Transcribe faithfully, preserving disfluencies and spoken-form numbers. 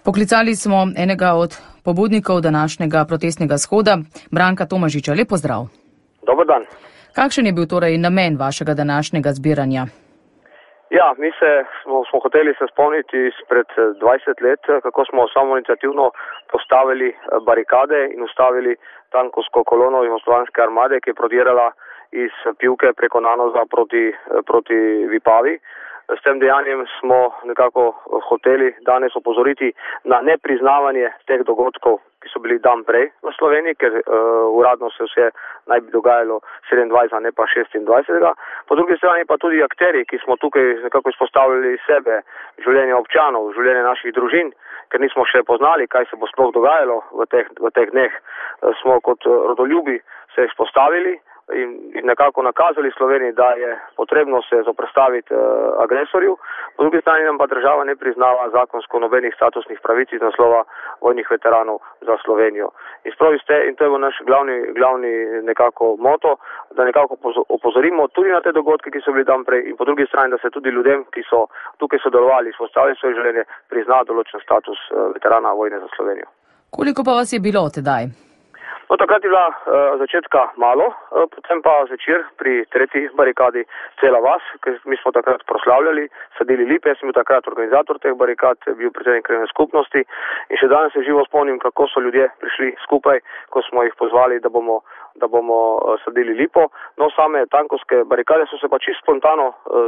Poklicali smo enega od pobudnikov današnjega protestnega shoda, Branka Tomažiča. Lep pozdrav. Dober dan. Kakšen je bil torej namen vašega današnjega zbiranja? Ja, mi se smo, smo hoteli se spomniti spred dvajset let, kako smo samoiniciativno postavili barikade in ustavili tankovsko kolono Jugoslovanske armade, ki je prodirala iz Pivke preko Nanoza proti, proti Vipavi. S tem dejanjem smo nekako hoteli danes opozoriti na nepriznavanje teh dogodkov, ki so bili dan prej v Sloveniji, ker uh, uradno se vse naj bi dogajalo sedemindvajsetega, ne pa šestindvajsetega. Po drugi strani pa tudi akteri, ki smo tukaj nekako izpostavljali sebe, življenje občanov, življenje naših družin, ker nismo še poznali, kaj se bo sploh dogajalo v teh, v teh dneh, uh, smo kot rodoljubi se izpostavili in, in nekako nakazali Sloveniji, da je potrebno se zoprstaviti uh, agresorju. Po drugi strani nam pa država ne priznava zakonsko nobenih statusnih pravic iz naslova vojnih veteranov za Slovenijo. In spravi ste, in to je naš glavni, glavni nekako moto, da nekako opozorimo tudi na te dogodke, ki so bili dan prej, in po drugi strani, da se tudi ljudem, ki so tukaj sodelovali, izpostavili svoje življenje, prizna določen status uh, veterana vojne za Slovenijo. Koliko pa vas je bilo tedaj? No, takrat je bila uh, začetka malo, uh, potem pa zvečer pri tretji barikadi cela vas, ker mi smo takrat proslavljali, sadili lipe, jaz sem bil takrat organizator teh barikad, bil predsednik krajevne skupnosti in še danes se živo spomnim, kako so ljudje prišli skupaj, ko smo jih pozvali, da bomo, da bomo uh, sadili lipo. No, same tankovske barikade so se pa čisto spontano uh,